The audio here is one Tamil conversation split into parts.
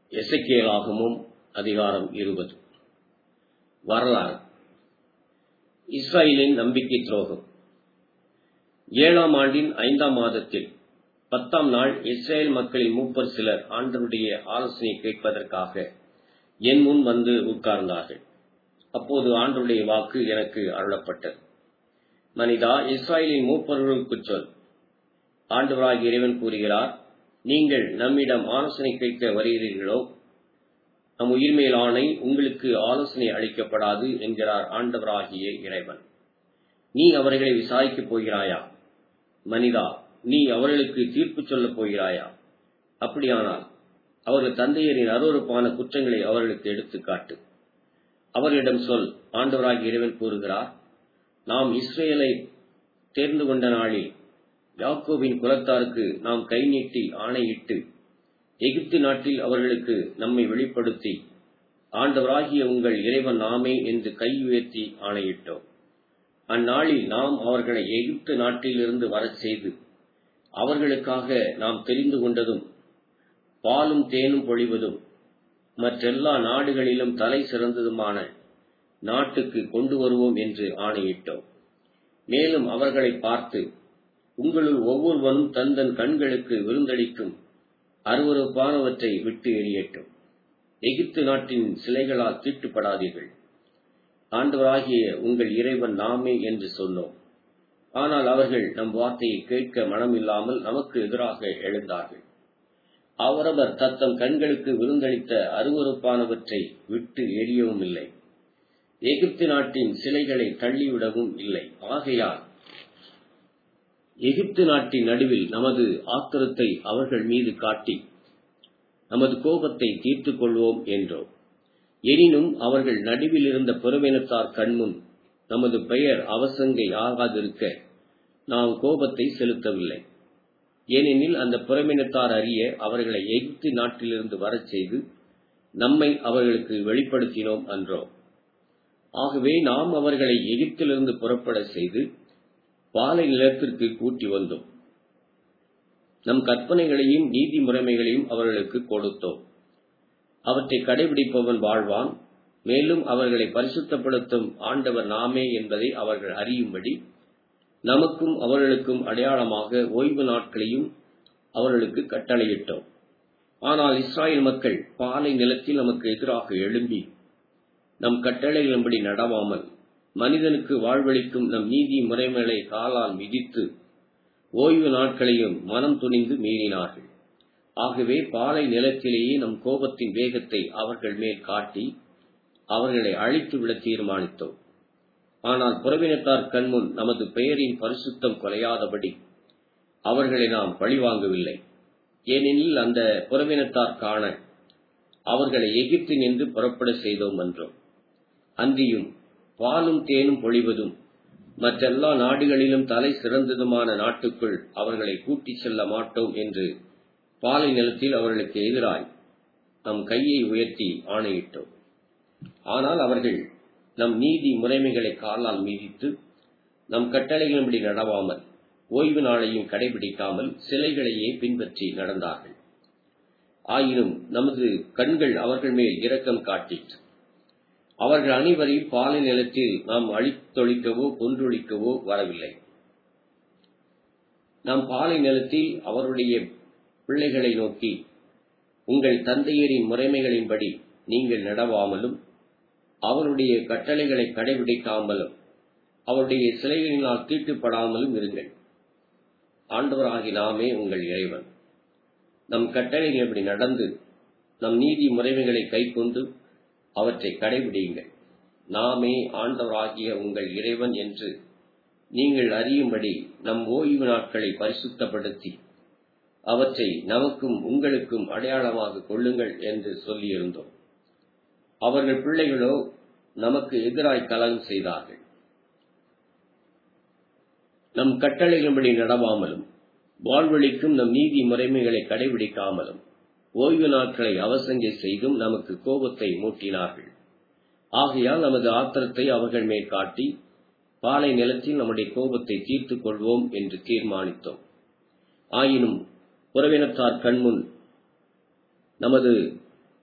எசேக்கியேலாகமம் அதிகாரம் 20. வரலாறு. இஸ்ரவேலின் நம்பிக்கை துரோகம். 7ஆம் ஆண்டின் 5ஆம் மாதத்தில் 10ஆம் நாள் இஸ்ரவேல் மக்களின் மூப்பர் சிலர் ஆண்டவருடைய ஆலோசனை கேட்பதற்காக என் முன் வந்து உட்கார்ந்தார்கள். அப்போது ஆண்டவருடைய வாக்கு எனக்கு அருளப்பட்டது. மனிதா, இஸ்ரவேலின் மூப்பர்களுக்குச் சொல், ஆண்டவராகிய இறைவன் கூறுகிறார், நீங்கள் நம்மிடம் ஆலோசனை கேட்க வருகிறீர்களோ? நம் உயிர் மேல் ஆணை, உங்களுக்கு ஆலோசனை அளிக்கப்படாது என்கிறார் ஆண்டவராகிய இறைவன். நீ அவர்களை விசாரிக்கப் போகிறாயா? மனிதா, நீ அவர்களுக்கு தீர்ப்பு சொல்லப் போகிறாயா? அப்படியானால் அவர்கள் தந்தையரின் அருவருப்பான குற்றங்களை அவர்களுக்கு எடுத்துக்காட்டு. அவர்களிடம் சொல், ஆண்டவராகிய இறைவன் கூறுகிறார், நாம் இஸ்ரவேலை தேர்ந்து கொண்ட நாளில் யாக்கோபின் குலத்தாருக்கு நாம் கை நீட்டி ஆணையிட்டு எகிப்து நாட்டில் அவர்களுக்கு நம்மை வெளிப்படுத்தி ஆண்டவராகிய உங்கள் இறைவன் நாமே என்று கை உயர்த்தி ஆணையிட்டோம். அந்நாளில் நாம் அவர்களை எகிப்து நாட்டிலிருந்து வரச் செய்து அவர்களுக்காக நாம் தெரிந்து கொண்டதும் பாலும் தேனும் பொழிவதும் மற்றெல்லா நாடுகளிலும் தலை சிறந்ததுமான நாட்டுக்கு கொண்டு வருவோம் என்று ஆணையிட்டோம். மேலும் அவர்களை பார்த்து, உங்களுள் ஒவ்வொருவனும் தன் கண்களுக்கு விருந்தளிக்கும் அருவருப்பானவற்றை விட்டு எறியட்டும். எகிப்து நாட்டின் சிலைகளால் தீட்டுப்படாதீர்கள். ஆண்டவராகிய உங்கள் இறைவன் நாமே என்று சொன்னோம். ஆனால் அவர்கள் நம் வார்த்தையை கேட்க மனமில்லாமல் நமக்கு எதிராக எழுந்தார்கள். அவரவர் தத்தம் கண்களுக்கு விருந்தளித்த அருவருப்பானவற்றை விட்டு எறியவும் இல்லை, எகிப்து நாட்டின் சிலைகளை தள்ளிவிடவும் இல்லை. ஆகையால் எகிப்து நாட்டின் நடுவில் நமது ஆத்திரத்தை அவர்கள் மீது காட்டி நமது கோபத்தை தீர்த்துக் கொள்வோம் என்றோம். எனினும் அவர்கள் நடுவில் இருந்த புறவினத்தார் கண்முன் நமது பெயர் அவசங்கை ஆகாதிருக்க நாம் கோபத்தை செலுத்தவில்லை. ஏனெனில் அந்த புறவினத்தார் அறிய அவர்களை எகிப்து நாட்டிலிருந்து வரச் செய்து நம்மை அவர்களுக்கு வெளிப்படுத்தினோம் அன்றோ. ஆகவே நாம் அவர்களை எகிப்திலிருந்து புறப்பட செய்து பாலை நிலத்திற்கு கூட்டி வந்தோம். நம் கற்பனைகளையும் நீதி முறைமைகளையும் அவர்களுக்கு கொடுத்தோம். அவற்றை கடைபிடிப்பவன் வாழ்வான். மேலும் அவர்களை பரிசுத்தப்படுத்தும் ஆண்டவர் நாமே என்பதை அவர்கள் அறியும்படி நமக்கும் அவர்களுக்கும் அடையாளமாக ஓய்வு நாட்களையும் அவர்களுக்கு கட்டளையிட்டோம். ஆனால் இஸ்ரவேல் மக்கள் பாலை நிலத்தில் நமக்கு எதிராக எழும்பி நம் கட்டளைகளின்படி நடவாமல் மனிதனுக்கு வாழ்வளிக்கும் நம் நீதி முறைமைகளை காலால் மிதித்து ஓய்வு நாட்களையும் மனம் துணிந்து மீறினார்கள். ஆகவே பாலை நிலத்திலேயே நம் கோபத்தின் வேகத்தை அவர்கள் மேல் காட்டி அவர்களை அழித்துவிட தீர்மானித்தோம். ஆனால் புறவினத்தார் கண்முன் நமது பெயரின் பரிசுத்தம் குலையாதபடி அவர்களை நாம் பழிவாங்கவில்லை. ஏனெனில் அந்த புறவினத்தார் காண அவர்களை எகிப்தில் நின்று புறப்பட செய்தோம் என்றோம். அன்றியும் பாலும் தேனும் பொழிவதும் மற்றெல்லா நாடுகளிலும் தலை சிறந்ததுமான நாட்டுக்குள் அவர்களை கூட்டிச் செல்ல மாட்டோம் என்று பாலை நிலத்தில் அவர்களுக்கு எதிராய் நம் கையை உயர்த்தி ஆணையிட்டோம். ஆனால் அவர்கள் நம் நீதி முறைமைகளை காலால் மீதித்து நம் கட்டளைகளின்படி நடவாமல் ஓய்வு நாளையும் கடைபிடிக்காமல் சிலைகளையே பின்பற்றி நடந்தார்கள். ஆயினும் நமது கண்கள் அவர்கள் மேல் இரக்கம் காட்டிற்று. அவர்கள் அனைவரையும் பாலை நிலத்தில் நாம் அழித்தொழிக்கவோ கொன்றொழிக்கவோ வரவில்லை. நாம் பாலை நிலத்தில் அவருடைய பிள்ளைகளை நோக்கி, உங்கள் தந்தையரின் முறைமைகளின்படி நீங்கள் நடவாமலும் அவருடைய கட்டளைகளை கடைபிடிக்காமலும் அவருடைய சிலைகளினால் தீட்டுப்படாமலும் இருங்கள். ஆண்டவராகி நாமே உங்கள் இறைவன். நம் கட்டளைகளின்படி நடந்து நம் நீதி முறைமைகளை கைக்கொண்டு அவற்றை கடைபிடியுங்கள். நாமே ஆண்டவராகிய உங்கள் இறைவன் என்று நீங்கள் அறியும்படி நம் ஓய்வு நாட்களை பரிசுத்தப்படுத்தி அவற்றை நமக்கும் உங்களுக்கும் அடையாளமாக கொள்ளுங்கள் என்று சொல்லியிருந்தோம். அவர்கள் பிள்ளைகளோ நமக்கு எதிராய் கலகம் செய்தார்கள். நம் கட்டளைகளின்படி நடவாமலும் வாழ்வளிக்கும் நம் நீதி முறைமைகளை கடைபிடிக்காமலும் ஓய்வு நாட்களை அவசங்கை செய்தும் நமக்கு கோபத்தை மூட்டினார்கள். ஆகையால் நமது ஆத்திரத்தை அவர்கள் மேல் காட்டி பாலை நிலத்தில் நம்முடைய கோபத்தை தீர்த்துக் கொள்வோம் என்று தீர்மானித்தோம். ஆயினும் புறவினத்தார் கண்முன் நமது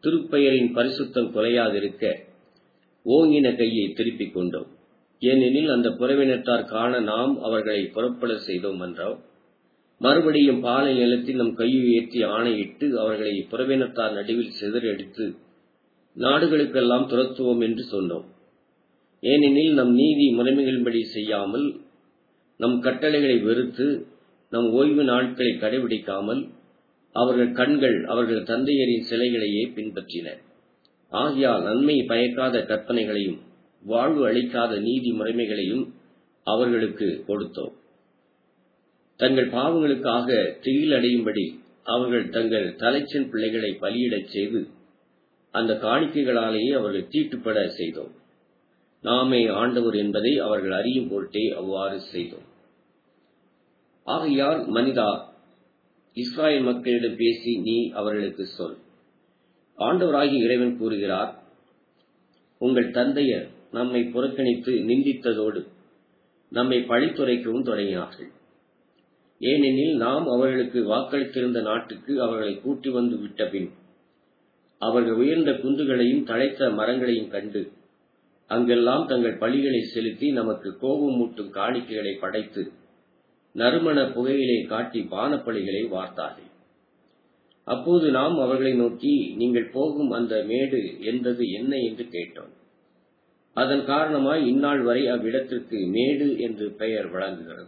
திருப்பெயரின் பரிசுத்தம் குலையாதிருக்க ஓங்கின கையை திருப்பிக் கொண்டோம். ஏனெனில் அந்த புறவினத்தார் காண நாம் அவர்களை புறப்பட செய்தோம் என்றோம். மறுபடியும் பாலை நிலத்தில் நம் கையுயர்த்தி ஆணையிட்டு அவர்களை புறவினத்தார் நடுவில் சிதறடித்து நாடுகளுக்கெல்லாம் துரத்துவோம் என்று சொன்னோம். ஏனெனில் நம் நீதி முறைமைகளின்படி செய்யாமல், நம் கட்டளைகளை வெறுத்து, நம் ஓய்வு நாட்களை கடைபிடிக்காமல் அவர்கள் கண்கள் அவர்கள் தந்தையரின் சிலைகளையே பின்பற்றின. ஆகையால் நன்மை பயக்காத கற்பனைகளையும் வாழ்வு அளிக்காத நீதி முறைமைகளையும் அவர்களுக்கு கொடுத்தோம். தங்கள் பாவங்களுக்காக திகில் அடையும்படி அவர்கள் தங்கள் தலைச்சன் பிள்ளைகளை பலியிடச் செய்து அந்த காணிக்கைகளாலேயே அவர்கள் தீட்டுப்பட செய்தோம். நாமே ஆண்டவர் என்பதை அவர்கள் அறியும் பொருட்டே அவ்வாறு செய்தோம். ஆகையால் மனிதா, இஸ்ராயேல் மக்களிடம் பேசி நீ அவர்களுக்கு சொல். ஆண்டவராகிய இறைவன் கூறுகிறார், உங்கள் தந்தையர் நம்மை புறக்கணித்து நிந்தித்ததோடு நம்மை பழித்துரைக்கவும் தொடங்கினார்கள். ஏனெனில் நாம் அவர்களுக்கு வாக்களித்திருந்த நாட்டுக்கு அவர்களை கூட்டி வந்து விட்டபின் அவர்கள் உயர்ந்த குன்றுகளையும் தழைத்த மரங்களையும் கண்டு அங்கெல்லாம் தங்கள் பலிகளை செலுத்தி நமக்கு கோபம் மூட்டும் காணிக்கைகளை படைத்து நறுமண புகையிலை காட்டி பானப்பலிகளை வார்த்தார்கள். அப்போது நாம் அவர்களை நோக்கி, நீங்கள் போகும் அந்த மேடு என்பது என்ன என்று கேட்டோம். அதன் காரணமாய் இந்நாள் வரை அவ்விடத்திற்கு மேடு என்று பெயர் வழங்குகிறது.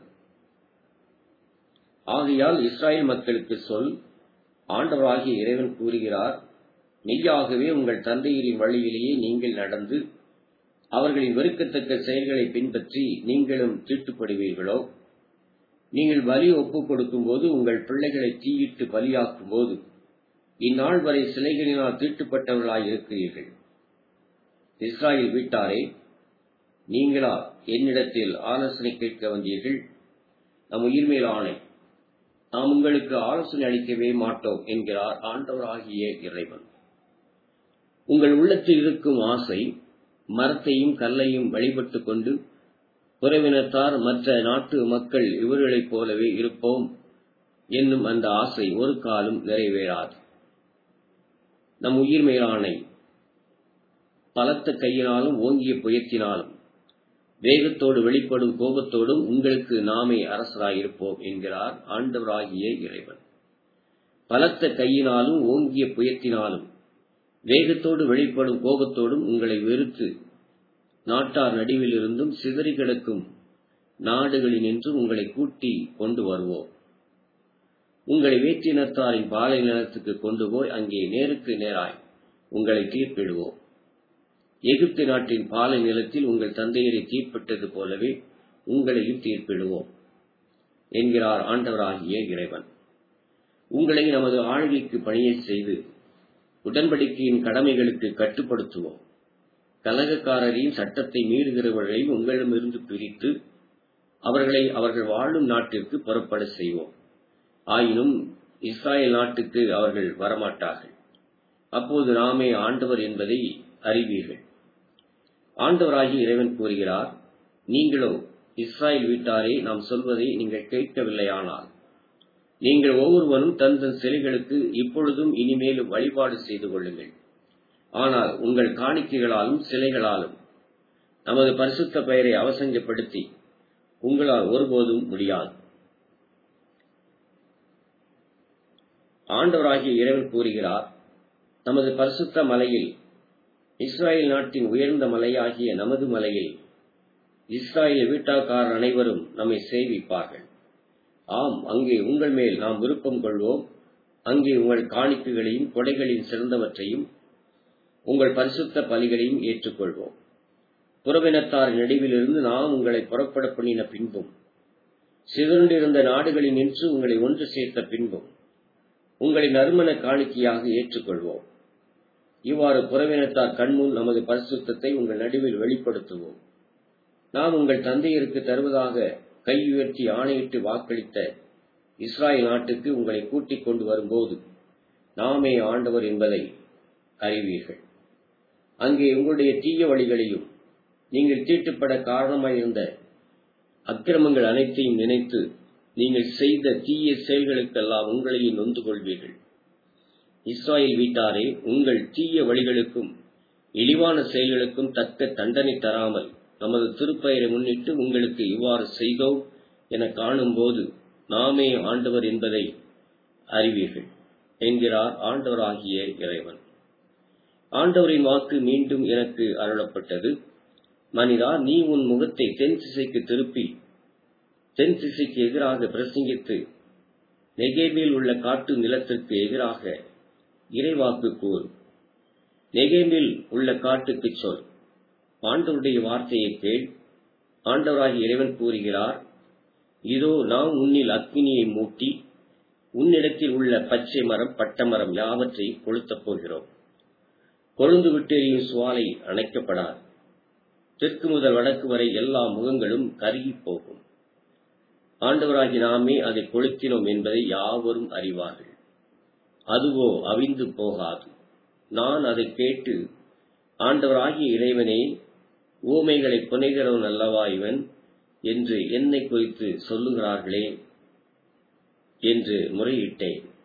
ஆகையால் இஸ்ராயேல் மக்களுக்கு சொல், ஆண்டவராகிய இறைவன் கூறுகிறார், மெய்யாகவே உங்கள் தந்தையரின் வழியிலேயே நீங்கள் நடந்து அவர்களின் வெறுக்கத்தக்க செயல்களை பின்பற்றி நீங்களும் தீட்டுப்படுவீர்களோ? நீங்கள் பலி ஒப்புக் கொடுக்கும் போது, உங்கள் பிள்ளைகளை தீயிட்டு பலியாக்கும் போது இந்நாள் வரை சிலைகளினால் தீட்டுப்பட்டவர்களாயிருக்கிறீர்கள். இஸ்ராயேல் வீட்டாரே, நீங்களா என்னிடத்தில் ஆலோசனை கேட்க வந்தீர்கள்? நம் உயிர் மேல் ஆணை, நாம் உங்களுக்கு ஆலோசனை அளிக்கவே மாட்டோம் என்கிறார் ஆண்டவராகிய இறைவன். உங்கள் உள்ளத்தில் இருக்கும் ஆசை மரத்தையும் கல்லையும் வழிபட்டுக் கொண்டு புறவினத்தார் மற்ற நாட்டு மக்கள் இவர்களைப் போலவே இருப்போம் என்னும் அந்த ஆசை ஒரு காலம் நிறைவேறாது. நம் உயிர் மேலானை, பலத்த கையினாலும் ஓங்கிய புயத்தினாலும் வேகத்தோடு வெளிப்படும் கோபத்தோடும் உங்களுக்கு நாமே அரசராயிருப்போம் என்கிறார் ஆண்டவராகிய இறைவன். பலத்த கையினாலும் ஓங்கிய புயத்தினாலும் வேகத்தோடு வெளிப்படும் கோபத்தோடும் உங்களை வெறுத்து நாட்டார் நடுவிலிருந்தும் சிதறி கிடக்கும் நாடுகளினின்று உங்களை கூட்டி கொண்டு வருவோம். உங்களை வேற்றினத்தாரின் பாலை நிலத்துக்கு கொண்டு போய் அங்கே நேருக்கு நேராய் உங்களை தீர்ப்பிடுவோம். எகிப்து நாட்டின் பாலை நிலத்தில் உங்கள் தந்தையரை தீர்ப்பிட்டது போலவே உங்களையும் தீர்ப்பிடுவோம் என்கிறார் ஆண்டவராகிய இறைவன். உங்களை நமது ஆளுகைக்கு பணியச் செய்து உடன்படிக்கையின் கடமைகளுக்கு கட்டுப்படுத்துவோம். கலகக்காரரின் சட்டத்தை மீறுகிறவர்களையும் உங்களிடமிருந்து பிரித்து அவர்களை அவர்கள் வாழும் நாட்டிற்கு புறப்பட செய்வோம். ஆயினும் இஸ்ராயேல் நாட்டுக்கு அவர்கள் வரமாட்டார்கள். அப்போது நாமே ஆண்டவர் என்பதை அறிவீர்கள். ஆண்டவராகிய இறைவன் கூறுகிறார், நீங்களோ இஸ்ராயேல் வீட்டாரே, நாம் சொல்வதை நீங்கள் கேட்கவில்லையானால் நீங்கள் ஒவ்வொருவனும் தன் தன் சிலைகளுக்கு இப்பொழுதும் இனிமேலும் வழிபாடு செய்து கொள்ளுங்கள். ஆனால் உங்கள் காணிக்கைகளாலும் சிலைகளாலும் நமது பரிசுத்த பெயரை அவசங்கப்படுத்தி உங்களால் ஒருபோதும் முடியாது. ஆண்டவராகிய இறைவன் கூறுகிறார், நமது பரிசுத்த மலையில், இஸ்ராயேல் நாட்டின் உயர்ந்த மலையாகிய நமது மலையில் இஸ்ராயேல் வீட்டாக்காரர் அனைவரும் நம்மை சேவிப்பார்கள். ஆம், அங்கே உங்கள் மேல் நாம் விருப்பம் கொள்வோம். அங்கே உங்கள் காணிக்கைகளையும் கொடைகளின் சிறந்தவற்றையும் உங்கள் பரிசுத்த பலிகளையும் ஏற்றுக்கொள்வோம். புறவினத்தார் நடுவிலிருந்து நாம் உங்களை புறப்பட பண்ணின பின்பும் சிதறிருந்த நாடுகளில் நின்று உங்களை ஒன்று சேர்த்த பின்பும் உங்களை நறுமண காணிக்கையாக ஏற்றுக்கொள்வோம். இவ்வாறு புறவினத்தார் கண்முன் நமது பரிசுத்தத்தை உங்கள் நடுவில் வெளிப்படுத்துவோம். நாம் உங்கள் தந்தையருக்கு தருவதாக கை உயர்த்தி ஆணையிட்டு வாக்களித்த இஸ்ராயேல் நாட்டுக்கு உங்களை கூட்டிக் கொண்டு வரும்போது நாமே ஆண்டவர் என்பதை அறிவீர்கள். அங்கே உங்களுடைய தீய வழிகளையும் நீங்கள் தீட்டுப்பட காரணமாயிருந்த அக்கிரமங்கள் அனைத்தையும் நினைத்து நீங்கள் செய்த தீய செயல்களுக்கெல்லாம் உங்களையும் நொந்து கொள்வீர்கள். இஸ்ராயேல் வீட்டாரே, உங்கள் தீய வழிகளுக்கும் இழிவான செயல்களுக்கும் தக்க தண்டனை தராமல் நமது திருப்பெயரை முன்னிட்டு உங்களுக்கு இவ்வாறு செய்தோம் என காணும்போது நாமே ஆண்டவர் என்பதை அறிவீர்கள் என்கிறார் ஆண்டவராகிய இறைவன். ஆண்டவரின் வாக்கு மீண்டும் எனக்கு அருளப்பட்டது. மனிதா, நீ உன் முகத்தை தென் திசைக்கு திருப்பி தென் திசைக்கு எதிராக பிரசங்கித்து நெகேபில் உள்ள காட்டு நிலத்திற்கு எதிராக இறைவாக்கு கூறு. நெகேபில் உள்ள காட்டுக்கு சொல், ஆண்டவருடைய வார்த்தையை கேள். ஆண்டவராகிய இறைவன் கூறுகிறார், இதோ நாம் உன்னில் அக்கினியை மூட்டி உன்னிடத்தில் உள்ள பச்சை மரம் பட்டமரம் யாவற்றையும் கொளுத்தப் போகிறோம். கொழுந்து விட்டெறியும் சுவாலை அணைக்கப்படாது. தெற்கு முதல் வடக்கு வரை எல்லா முகங்களும் கருகி போகும். ஆண்டவராகி நாமே அதை கொளுத்தினோம் என்பதை யாவரும் அறிவார்கள். அதுவோ அவிந்து போகாது. நான் அதை கேட்டு, ஆண்டவராகிய இறைவனே, ஊமைகளை புனைகிறவன் அல்லவா இவன் என்று என்னை குறித்து சொல்லுகிறார்களே என்று முறையிட்டேன்.